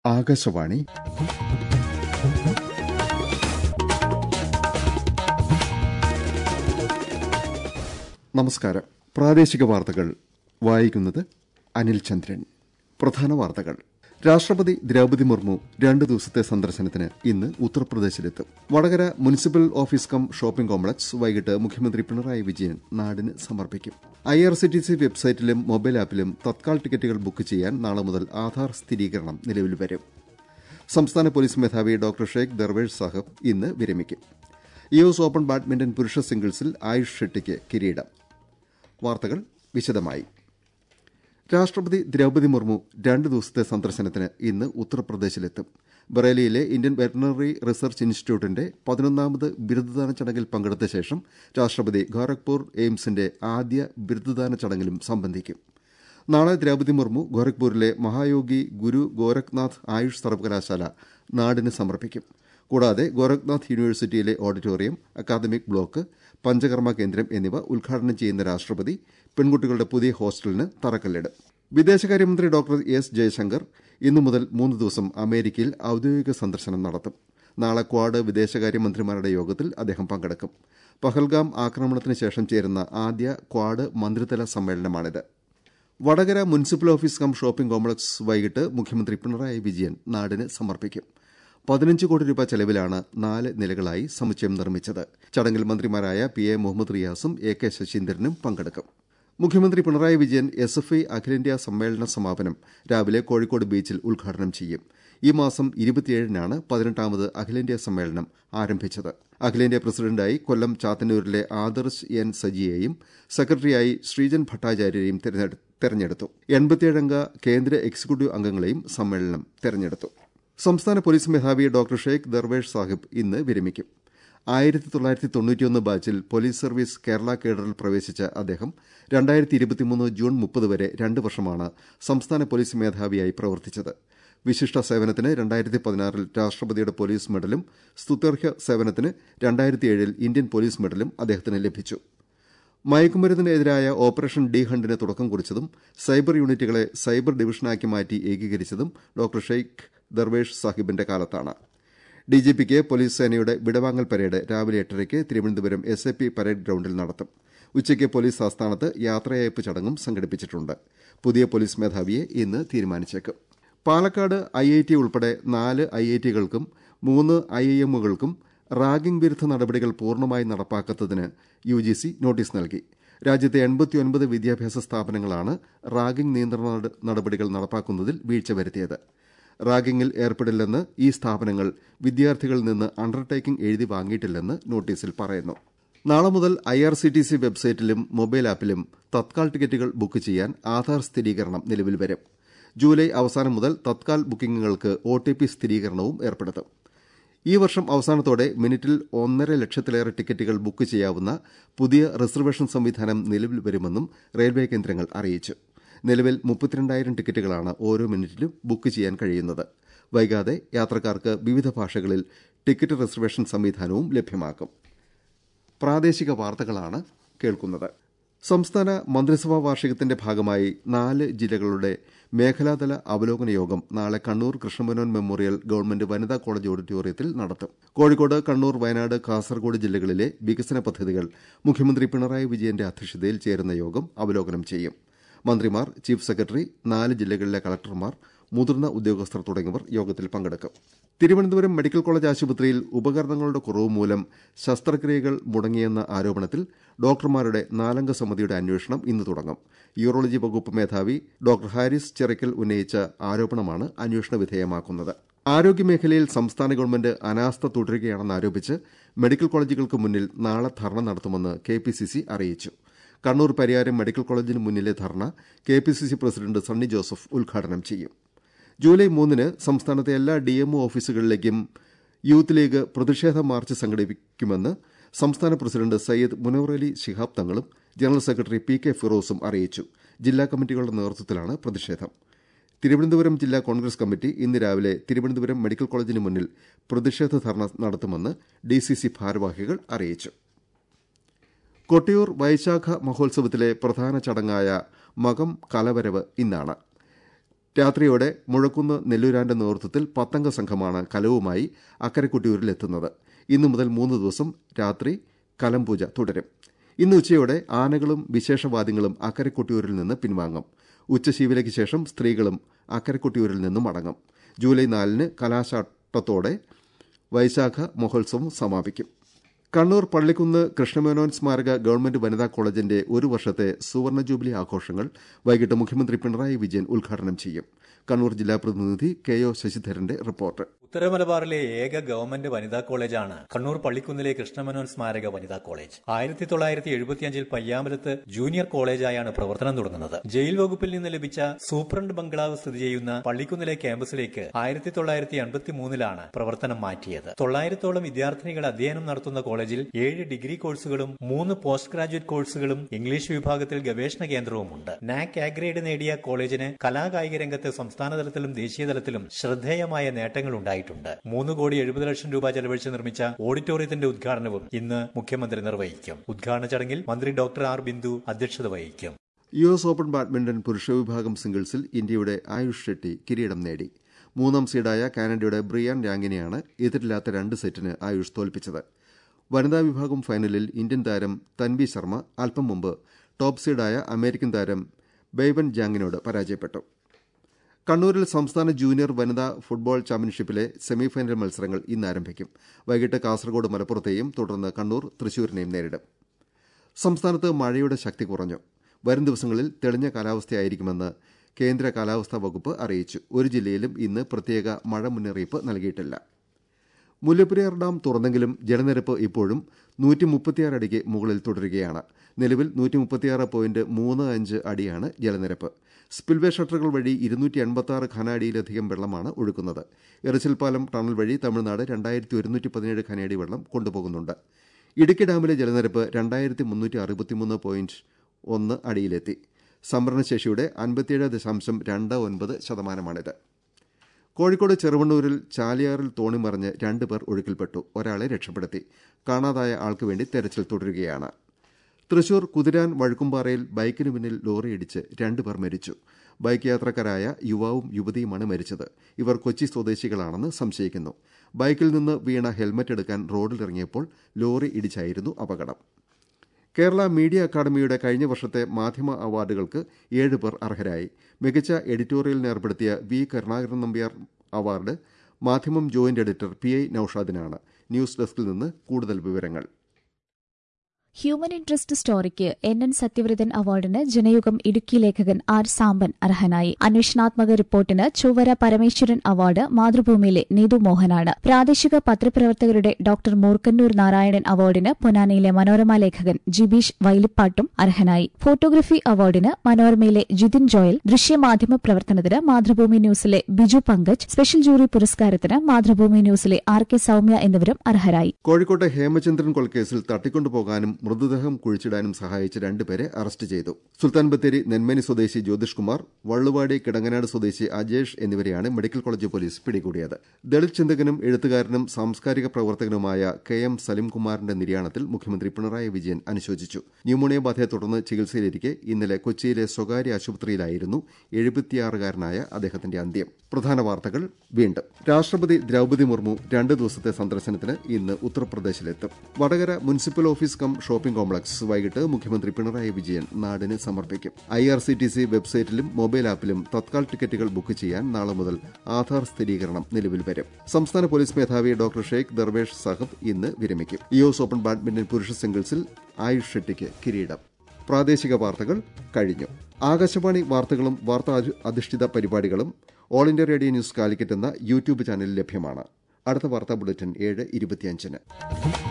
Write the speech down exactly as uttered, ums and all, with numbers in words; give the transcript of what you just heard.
ആകാശവാണി നമസ്കാരം. പ്രാദേശിക വാർത്തകൾ വായിക്കുന്നത് അനിൽ ചന്ദ്രൻ. പ്രധാന വാർത്തകൾ. രാഷ്ട്രപതി ദ്രൌപദി മുർമു രണ്ട് ദിവസത്തെ സന്ദർശനത്തിന് ഇന്ന് ഉത്തർപ്രദേശിലെത്തും. Vadakara municipal office cum shopping complex വൈകിട്ട് മുഖ്യമന്ത്രി പിണറായി വിജയൻ നാടിന് സമർപ്പിക്കും. I R C T C വെബ്സൈറ്റിലും മൊബൈൽ ആപ്പിലും തത്കാൽ ടിക്കറ്റുകൾ ബുക്ക് ചെയ്യാൻ നാളെ മുതൽ ആധാർ സ്ഥിരീകരണം നിലവിൽ വരും. സംസ്ഥാന പോലീസ് മേധാവി ഡോക്ടർ ഷെയ്ഖ് ദർവേഷ് സാഹിബ് ഇന്ന് വിരമിക്കും. യു എസ് ഓപ്പൺ ബാഡ്മിന്റൺ പുരുഷ സിംഗിൾസിൽ ആയുഷ് ഷെട്ടിക്ക് കിരീടം. വാർത്തകൾ വിശദമായി. രാഷ്ട്രപതി ദ്രൌപദി മുർമു രണ്ട് ദിവസത്തെ സന്ദർശനത്തിന് ഇന്ന് ഉത്തർപ്രദേശിലെത്തും. ബറേലിയിലെ ഇന്ത്യൻ വെറ്ററിനറി റിസർച്ച് ഇൻസ്റ്റിറ്റ്യൂട്ടിന്റെ പതിനൊന്നാമത് ബിരുദദാന ചടങ്ങിൽ പങ്കെടുത്ത ശേഷം രാഷ്ട്രപതി ഗോരഖ്പൂർ എയിംസിന്റെ ആദ്യ ബിരുദദാന ചടങ്ങിലും സംബന്ധിക്കും. നാളെ ദ്രൌപദി മുർമു ഗോരഖ്പൂരിലെ മഹായോഗി ഗുരു ഗോരഖ്നാഥ് ആയുഷ് സർവകലാശാല നാടിന് സമർപ്പിക്കും. കൂടാതെ ഗോരഖ്നാഥ് യൂണിവേഴ്സിറ്റിയിലെ ഓഡിറ്റോറിയം, അക്കാദമിക് ബ്ലോക്ക്, പഞ്ചകർമ്മ കേന്ദ്രം എന്നിവ ഉദ്ഘാടനം ചെയ്യുന്ന രാഷ്ട്രപതി പെൺകുട്ടികളുടെ പുതിയ ഹോസ്റ്റലിന് തറക്കല്ലിടും. വിദേശകാര്യമന്ത്രി ഡോക്ടർ എസ് ജയശങ്കർ ഇന്നു മുതൽ മൂന്ന് ദിവസം അമേരിക്കയിൽ ഔദ്യോഗിക സന്ദർശനം നടത്തും. നാളെ ക്വാഡ് വിദേശകാര്യമന്ത്രിമാരുടെ യോഗത്തിൽ അദ്ദേഹം പങ്കെടുക്കും. പഹൽഗാം ആക്രമണത്തിന് ശേഷം ചേരുന്ന ആദ്യ ക്വാഡ് മന്ത്രിതല സമ്മേളനമാണിത്. Vadakara municipal office cum shopping complex വൈകിട്ട് മുഖ്യമന്ത്രി പിണറായി വിജയൻ നാടിന് സമർപ്പിക്കും. പതിനഞ്ച് കോടി രൂപ ചെലവിലാണ് നാല് നിലകളായി സമുച്ചയം നിർമ്മിച്ചത്. ചടങ്ങിൽ മന്ത്രിമാരായ പി എ മുഹമ്മദ് റിയാസും എ കെ ശശീന്ദ്രനും പങ്കെടുക്കും. മുഖ്യമന്ത്രി Pinarayi Vijayan S F I അഖിലേന്ത്യാ സമ്മേളന സമാപനം രാവിലെ കോഴിക്കോട് ബീച്ചിൽ ഉദ്ഘാടനം ചെയ്യും. ഈ മാസം ഇരുപത്തിയേഴിനാണ് പതിനെട്ടാമത് അഖിലേന്ത്യാ സമ്മേളനം ആരംഭിച്ചത്. അഖിലേന്ത്യാ പ്രസിഡന്റായി കൊല്ലം ചാത്തന്നൂരിലെ ആദർശ് എൻ സജിയെയും സെക്രട്ടറിയായി ശ്രീജൻ ഭട്ടാചാര്യരെയും തെരഞ്ഞെടുത്തു. എൺപത്തിയേഴംഗ കേന്ദ്ര എക്സിക്യൂട്ടീവ് അംഗങ്ങളെയും സമ്മേളനം തെരഞ്ഞെടുത്തു. സംസ്ഥാന പോലീസ് മേധാവി ഡോക്ടർ ഷെയ്ഖ് ദർവേഷ് സാഹിബ് ഇന്ന് വിരമിക്കും. ആയിരത്തി തൊള്ളായിരത്തി തൊണ്ണൂറ്റിയൊന്ന് ബാച്ചിൽ പോലീസ് സർവീസ് കേരള കേഡറിൽ പ്രവേശിച്ച അദ്ദേഹം രണ്ടായിരത്തി ഇരുപത്തിമൂന്ന് ജൂൺ മുപ്പത് വരെ രണ്ട് വർഷമാണ് സംസ്ഥാന പോലീസ് മേധാവിയായി പ്രവർത്തിച്ചത്. വിശിഷ്ട സേവനത്തിന് രണ്ടായിരത്തി പതിനാറിൽ രാഷ്ട്രപതിയുടെ പോലീസ് മെഡലും സ്തുത്യർഹ സേവനത്തിന് രണ്ടായിരത്തി ഏഴിൽ ഇന്ത്യൻ പോലീസ് മെഡലും അദ്ദേഹത്തിന് ലഭിച്ചു. മയക്കുമരുന്നിനെതിരായ ഓപ്പറേഷൻ ഡി ഹണ്ടിന് തുടക്കം കുറിച്ചതും സൈബർ യൂണിറ്റുകളെ സൈബർ ഡിവിഷനാക്കി മാറ്റി ഏകീകരിച്ചതും ഡോക്ടർ ഷെയ്ഖ് ദർവേഷ് സാഹിബിന്റെ കാലത്താണ്. ഡിജിപിക്ക് പോലീസ് സേനയുടെ വിടവാങ്ങൽ പരേഡ് രാവിലെ എട്ടരയ്ക്ക് Thiruvananthapuram S A P parade ഗ്രൌണ്ടിൽ നടത്തും. ഉച്ചയ്ക്ക് പോലീസ് ആസ്ഥാനത്ത് യാത്രയയപ്പ് ചടങ്ങും സംഘടിപ്പിച്ചിട്ടുണ്ട്. പുതിയ പോലീസ് മേധാവിയെ ഇന്ന് തീരുമാനിച്ചേക്കും. പാലക്കാട് ഐ ഐ ടി ഉൾപ്പെടെ നാല് ഐ ഐ ടികൾക്കും മൂന്ന് ഐ ഐ എമ്മുകൾക്കും റാഗിംഗ് വിരുദ്ധ നടപടികൾ പൂർണ്ണമായി നടപ്പാക്കാത്തതിന് യു ജി സി നോട്ടീസ് നൽകി. രാജ്യത്തെ എൺപത്തിയൊൻപത് വിദ്യാഭ്യാസ സ്ഥാപനങ്ങളാണ് റാഗിംഗ് നിയന്ത്രണ നടപടികൾ നടപ്പാക്കുന്നതിൽ വീഴ്ച വരുത്തിയത്. റാഗിംഗിൽ ഏർപ്പെടില്ലെന്ന് ഈ സ്ഥാപനങ്ങൾ വിദ്യാർത്ഥികളിൽ നിന്ന് അണ്ടർടേക്കിംഗ് എഴുതി വാങ്ങിയിട്ടില്ലെന്ന് നോട്ടീസിൽ പറയുന്നു. നാളെ മുതൽ I R C T C വെബ്സൈറ്റിലും മൊബൈൽ ആപ്പിലും തത്കാൽ ടിക്കറ്റുകൾ ബുക്ക് ചെയ്യാൻ ആധാർ സ്ഥിരീകരണം നിലവിൽ വരും. ജൂലൈ അവസാനം മുതൽ തത്കാൽ ബുക്കിംഗുകൾക്ക് ഒ ടി പി സ്ഥിരീകരണവും ഏർപ്പെടുത്തും. ഈ വർഷം അവസാനത്തോടെ മിനിറ്റിൽ ഒന്നര ലക്ഷത്തിലേറെ ടിക്കറ്റുകൾ ബുക്ക് ചെയ്യാവുന്ന പുതിയ റിസർവേഷൻ സംവിധാനം നിലവിൽ വരുമെന്നും റെയിൽവേ കേന്ദ്രങ്ങൾ അറിയിച്ചു. നിലവിൽ മുപ്പത്തിരണ്ടായിരം ടിക്കറ്റുകളാണ് ഓരോ മിനിറ്റിലും ബുക്ക് ചെയ്യാൻ കഴിയുന്നത്. വൈകാതെ യാത്രക്കാർക്ക് വിവിധ ഭാഷകളിൽ ടിക്കറ്റ് റിസർവേഷൻ സംവിധാനവും ലഭ്യമാക്കും. പ്രാദേശിക വാർത്തകളാണ് കേൾക്കുന്നത്. സംസ്ഥാന മന്ത്രിസഭാ വാർഷികത്തിന്റെ ഭാഗമായി നാല് ജില്ലകളുടെ മേഖലാതല അവലോകന യോഗം നാളെ കണ്ണൂർ കൃഷ്ണമേനോൻ മെമ്മോറിയൽ ഗവൺമെന്റ് വനിതാ കോളേജ് ഓഡിറ്റോറിയത്തിൽ നടത്തും. കോഴിക്കോട്, കണ്ണൂർ, വയനാട്, കാസർകോട് ജില്ലകളിലെ വികസന പദ്ധതികൾ മുഖ്യമന്ത്രി പിണറായി വിജയന്റെ അധ്യക്ഷതയിൽ ചേരുന്ന യോഗം അവലോകനം ചെയ്യും. മന്ത്രിമാർ, ചീഫ് സെക്രട്ടറി, നാല് ജില്ലകളിലെ കളക്ടർമാർ, മുതിർന്ന ഉദ്യോഗസ്ഥർ തുടങ്ങിയവർ യോഗത്തിൽ പങ്കെടുക്കും. തിരുവനന്തപുരം മെഡിക്കൽ കോളേജ് ആശുപത്രിയിൽ ഉപകരണങ്ങളുടെ കുറവ് മൂലം ശസ്ത്രക്രിയകൾ മുടങ്ങിയെന്ന ആരോപണത്തിൽ ഡോക്ടർമാരുടെ നാലംഗ സമിതിയുടെ അന്വേഷണം ഇന്ന് തുടങ്ങും. യൂറോളജി വകുപ്പ് മേധാവി ഡോക്ടർ ഹാരിസ് ചെറിക്കൽ ഉന്നയിച്ച ആരോപണമാണ് അന്വേഷണ വിധേയമാക്കുന്നത്. ആരോഗ്യമേഖലയിൽ സംസ്ഥാന ഗവൺമെന്റ് അനാസ്ഥ തുടരുകയാണെന്നാരോപിച്ച് മെഡിക്കൽ കോളേജുകൾക്ക് മുന്നിൽ നാളെ ധർണ നടത്തുമെന്ന് കെ പി സി സി അറിയിച്ചു. കണ്ണൂർ പരിയാരം മെഡിക്കൽ കോളേജിന് മുന്നിലെ dharna K P C C president Sunny Joseph ഉദ്ഘാടനം ചെയ്യും. ജൂലൈ മൂന്നിന് സംസ്ഥാനത്തെ എല്ലാ ഡി എം ഒ ഓഫീസുകളിലേക്കും യൂത്ത് ലീഗ് പ്രതിഷേധ മാർച്ച് സംഘടിപ്പിക്കുമെന്ന് സംസ്ഥാന പ്രസിഡന്റ് സയ്യിദ് മുനവറലി ശിഹാബ് തങ്ങളും ജനറൽ സെക്രട്ടറി പി കെ ഫിറോസും അറിയിച്ചു. ജില്ലാ കമ്മിറ്റികളുടെ നേതൃത്വത്തിലാണ് പ്രതിഷേധം. തിരുവനന്തപുരം ജില്ലാ കോൺഗ്രസ് കമ്മിറ്റി ഇന്ന് രാവിലെ തിരുവനന്തപുരം മെഡിക്കൽ കോളേജിന് മുന്നിൽ പ്രതിഷേധ ധർണ നടത്തുമെന്ന് ഡി സി സി ഭാരവാഹികൾ അറിയിച്ചു. കൊട്ടിയൂർ വൈശാഖ മഹോത്സവത്തിലെ പ്രധാന ചടങ്ങായ മകം കലവരവ് ഇന്നാണ്. രാത്രിയോടെ മുഴക്കുന്ന് നെല്ലൂരാന്റെ നേതൃത്വത്തിൽ പത്തംഗ സംഘമാണ് കലവുമായി അക്കരെ കൊട്ടിയൂരിലെത്തുന്നത്. ഇന്നു മുതൽ മൂന്ന് ദിവസം രാത്രി കലം പൂജ തുടരും. ഇന്ന് ഉച്ചയോടെ ആനകളും വിശേഷവാദ്യങ്ങളും അക്കരെ കൊട്ടിയൂരിൽ നിന്ന് പിൻവാങ്ങും. ഉച്ചശീവിലയ്ക്ക് ശേഷം സ്ത്രീകളും അക്കരെ കൊട്ടിയൂരിൽ നിന്നും മടങ്ങും. ജൂലൈ നാലിന് കലാശാട്ടത്തോടെ വൈശാഖ മഹോത്സവം സമാപിക്കും. കണ്ണൂർ പള്ളിക്കുന്ന് കൃഷ്ണമേനോൻ സ്മാരക ഗവൺമെന്റ് വനിതാ കോളേജിന്റെ ഒരു വർഷത്തെ സുവർണ ജൂബിലി ആഘോഷങ്ങൾ വൈകിട്ട് മുഖ്യമന്ത്രി പിണറായി വിജയൻ ഉദ്ഘാടനം ചെയ്യും. കണ്ണൂർ ജില്ലാ പ്രതിനിധി കെ ഒ ശശിധരന്റെ റിപ്പോർട്ട്. ഉത്തരമലബാറിലെ ഏക ഗവൺമെന്റ് വനിതാ കോളേജാണ് കണ്ണൂർ പള്ളിക്കുന്നിലെ കൃഷ്ണമേനോൻ സ്മാരക വനിതാ കോളേജ്. ആയിരത്തി തൊള്ളായിരത്തി എഴുപത്തിയഞ്ചിൽ പയ്യാമ്പലത്ത് ജൂനിയർ കോളേജായാണ് പ്രവർത്തനം തുടങ്ങുന്നത്. ജയിൽ വകുപ്പിൽ നിന്ന് ലഭിച്ച സൂപ്രണ്ട് ബംഗ്ലാവ് സ്ഥിതി ചെയ്യുന്ന പള്ളിക്കുന്നിലെ ക്യാമ്പസിലേക്ക് ആയിരത്തി തൊള്ളായിരത്തി എൺപത്തി മൂന്നിലാണ് പ്രവർത്തനം മാറ്റിയത്. തൊള്ളായിരത്തോളം വിദ്യാർത്ഥിനികൾ അധ്യയനം നടത്തുന്ന കോളേജിൽ ഏഴ് ഡിഗ്രി കോഴ്സുകളും മൂന്ന് പോസ്റ്റ് ഗ്രാജുവേറ്റ് കോഴ്സുകളും ഇംഗ്ലീഷ് വിഭാഗത്തിൽ ഗവേഷണ കേന്ദ്രവുമുണ്ട്. നാക് എ ഗ്രേഡ് നേടിയ കോളേജിന് കലാകായിക രംഗത്ത് സംസ്ഥാനതലത്തിലും ദേശീയതലത്തിലും ശ്രദ്ധേയമായ നേട്ടങ്ങളുണ്ടായി. മൂന്ന് കോടി എഴുപത് ലക്ഷം രൂപ ചെലവഴിച്ച് നിർമ്മിച്ച ഓഡിറ്റോറിയത്തിന്റെ ഉദ്ഘാടനവും ഇന്ന് മുഖ്യമന്ത്രി നിർവഹിക്കും. ഉദ്ഘാടന ചടങ്ങിൽ മന്ത്രി ഡോക്ടർ ആർ ബിന്ദു അധ്യക്ഷത വഹിക്കും. യു എസ് ഓപ്പൺ ബാഡ്മിന്റൺ പുരുഷ വിഭാഗം സിംഗിൾസിൽ ഇന്ത്യയുടെ ആയുഷ് ഷെട്ടി കിരീടം നേടി. മൂന്നാം സീഡായ കാനഡയുടെ ബ്രിയാൻ യാങ്ങിനെയാണ് എതിരില്ലാത്ത രണ്ട് സെറ്റിന് ആയുഷ് തോൽപ്പിച്ചത്. വനിതാ വിഭാഗം ഫൈനലിൽ ഇന്ത്യൻ താരം തൻവി ശർമ്മ അല്പം മുമ്പ് ടോപ്പ് സീഡായ അമേരിക്കൻ താരം ബെയ്വൻ ജാങ്ങിനോട് പരാജയപ്പെട്ടു. കണ്ണൂരിൽ സംസ്ഥാന ജൂനിയർ വനിതാ ഫുട്ബോൾ ചാമ്പ്യൻഷിപ്പിലെ സെമിഫൈനൽ മത്സരങ്ങൾ ഇന്ന് ആരംഭിക്കും. വൈകിട്ട് കാസർഗോഡ് മലപ്പുറത്തെയും തുടർന്ന് കണ്ണൂർ തൃശൂരിനെയും നേരിടും. സംസ്ഥാനത്ത് മഴയുടെ ശക്തി കുറഞ്ഞു. വരും ദിവസങ്ങളിൽ തെളിഞ്ഞ കാലാവസ്ഥയായിരിക്കുമെന്ന് കേന്ദ്ര കാലാവസ്ഥാ വകുപ്പ് അറിയിച്ചു. ഒരു ജില്ലയിലും ഇന്ന് പ്രത്യേക മഴ മുന്നറിയിപ്പ് നൽകിയിട്ടില്ല. മുല്ലപ്പെരിയാർ ഡാം തുറന്നെങ്കിലും ജലനിരപ്പ് ഇപ്പോഴും നൂറ്റി മുപ്പത്തിയാറ് അടിക്ക് മുകളിൽ തുടരുകയാണ്. നിലവിൽ നൂറ്റി മുപ്പത്തിയാറ് പോയിന്റ് മൂന്ന് അഞ്ച് അടിയാണ് ജലനിരപ്പ്. സ്പിൽവേ ഷട്ടറുകൾ വഴി ഇരുന്നൂറ്റി എൺപത്തി ആറ് ഘനഅടിയിലധികം വെള്ളമാണ് ഒഴുക്കുന്നത്. എറിച്ചിൽപ്പാലം ടണൽ വഴി തമിഴ്നാട് രണ്ടായിരത്തി ഒരുന്നൂറ്റി പതിനേഴ് ഘനഅടി വെള്ളം കൊണ്ടുപോകുന്നുണ്ട്. ഇടുക്കി ഡാമിലെ ജലനിരപ്പ് രണ്ടായിരത്തി മുന്നൂറ്റി അറുപത്തിമൂന്ന് പോയിന്റ് ഒന്ന് അടിയിലെത്തി. സംഭരണശേഷിയുടെ അൻപത്തിയേഴ് ദശാംശം രണ്ട് ഒൻപത് ശതമാനമാണിത്. കോഴിക്കോട് ചെറുവണ്ണൂരിൽ ചാലിയാറിൽ തോണിമറിഞ്ഞ് രണ്ട് പേർ ഒഴുക്കിൽപ്പെട്ടു. ഒരാളെ രക്ഷപ്പെടുത്തി. കാണാതായ ആൾക്ക് വേണ്ടി തെരച്ചിൽ തുടരുകയാണ്. തൃശൂർ കുതിരാൻ വഴുക്കുംപാറയിൽ ബൈക്കിന് പിന്നിൽ ലോറിയിടിച്ച് രണ്ടുപേർ മരിച്ചു. ബൈക്ക് യാത്രക്കാരായ യുവാവും യുവതിയുമാണ് മരിച്ചത്. ഇവർ കൊച്ചി സ്വദേശികളാണെന്ന് സംശയിക്കുന്നു. ബൈക്കിൽ നിന്ന് വീണ ഹെൽമറ്റ് എടുക്കാൻ റോഡിലിറങ്ങിയപ്പോൾ ലോറി ഇടിച്ചായിരുന്നു അപകടം. കേരള മീഡിയ അക്കാദമിയുടെ കഴിഞ്ഞ വർഷത്തെ മാധ്യമ അവാർഡുകൾക്ക് ഏഴ് പേർ അർഹരായി. മികച്ച എഡിറ്റോറിയലിന് ഏർപ്പെടുത്തിയ V Karunakaran Nambiar award Madhyamam joint editor P I നൌഷാദിനാണ്. ന്യൂസ് ഡെസ്കിൽ നിന്ന് കൂടുതൽ വിവരങ്ങൾ. ഹ്യൂമൻ ഇൻട്രസ്റ്റ് സ്റ്റോറിക്ക് എൻ എൻ സത്യവ്രതൻ അവാർഡിന് ജനയുഗം ഇടുക്കി ലേഖകൻ ആർ സാമ്പൻ അർഹനായി. അന്വേഷണാത്മക റിപ്പോർട്ടിന് ചൊവ്വര പരമേശ്വരൻ അവാർഡ് മാതൃഭൂമിയിലെ നീതു മോഹനാണ്. പ്രാദേശിക പത്രപ്രവർത്തകരുടെ ഡോക്ടർ മൂർക്കന്നൂർ നാരായണൻ അവാർഡിന് പൊന്നാനിയിലെ മനോരമ ലേഖകൻ ജിബീഷ് വൈലിപ്പാട്ടും അർഹനായി. ഫോട്ടോഗ്രഫി അവാർഡിന് മനോരമയിലെ ജിതിൻ ജോയൽ, ദൃശ്യമാധ്യമ പ്രവർത്തനത്തിന് മാതൃഭൂമി ന്യൂസിലെ ബിജു പങ്കജ്, സ്പെഷ്യൽ ജൂറി പുരസ്കാരത്തിന് മാതൃഭൂമി ന്യൂസിലെ ആർ കെ സൌമ്യ എന്നിവരും അർഹരായി. കോഴിക്കോട്ടെ ഹേമചന്ദ്രൻ കൊലക്കേസിൽ തട്ടിക്കൊണ്ടുപോകാനും മൃതദേഹം കുഴിച്ചിടാനും സഹായിച്ച രണ്ടുപേരെ അറസ്റ്റ് ചെയ്തു. സുൽത്താൻ ബത്തേരി നെന്മേനി സ്വദേശി ജ്യോതിഷ് കുമാർ, വള്ളുവാടി കിടങ്ങനാട് സ്വദേശി അജേഷ് എന്നിവരെയാണ് മെഡിക്കൽ കോളേജ് പോലീസ് പിടികൂടിയത്. ദളിത് ചിന്തകനും എഴുത്തുകാരനും സാംസ്കാരിക പ്രവർത്തകനുമായ കെ എം സലിംകുമാറിന്റെ നിര്യാണത്തിൽ മുഖ്യമന്ത്രി പിണറായി വിജയൻ അനുശോചിച്ചു. ന്യൂമോണിയ ബാധയെ തുടർന്ന് ചികിത്സയിലിരിക്കെ ഇന്നലെ കൊച്ചിയിലെ സ്വകാര്യ ആശുപത്രിയിലായിരുന്നു എഴുപത്തിയാറുകാരനായ അദ്ദേഹത്തിന്റെ അന്ത്യം. പ്രധാന വാർത്തകൾ വീണ്ടും. രാഷ്ട്രപതി ദ്രൌപദി മുർമു രണ്ട് ദിവസത്തെ സന്ദർശനത്തിന് ഇന്ന് ഉത്തർപ്രദേശിലെത്തും. Vadakara municipal office cum shopping complex വൈകിട്ട് മുഖ്യമന്ത്രി പിണറായി വിജയൻ നാടിന് സമർപ്പിക്കും. I R C T C വെബ്സൈറ്റിലും മൊബൈൽ ആപ്പിലും തത്കാൽ ടിക്കറ്റുകൾ ബുക്ക് ചെയ്യാൻ നാളെ മുതൽ ആധാർ സ്ഥിരീകരണം നിലവിൽ വരും. സംസ്ഥാന പോലീസ് മേധാവി ഡോക്ടർ ഷെയ്ഖ് ദർവേഷ് സാഹിബ് ഇന്ന് വിരമിക്കും. യു എസ് ഓപ്പൺ ബാഡ്മിന്റൺ പുരുഷ സിംഗിൾസിൽ ആയുഷ് ഷെട്ടിക്ക് കിരീടം. പ്രാദേശിക വാർത്തകൾ കഴിഞ്ഞു. ആകാശവാണി വാർത്തകളും വാർത്താ അധിഷ്ഠിത പരിപാടികളും All India Radio news Calicut എന്ന യൂട്യൂബ് ചാനലിൽ ലഭ്യമാണ്. അടുത്ത വാർത്താ ബുള്ളറ്റിൻ ഏഴ് ഇരുപത്തിയഞ്ചിന്.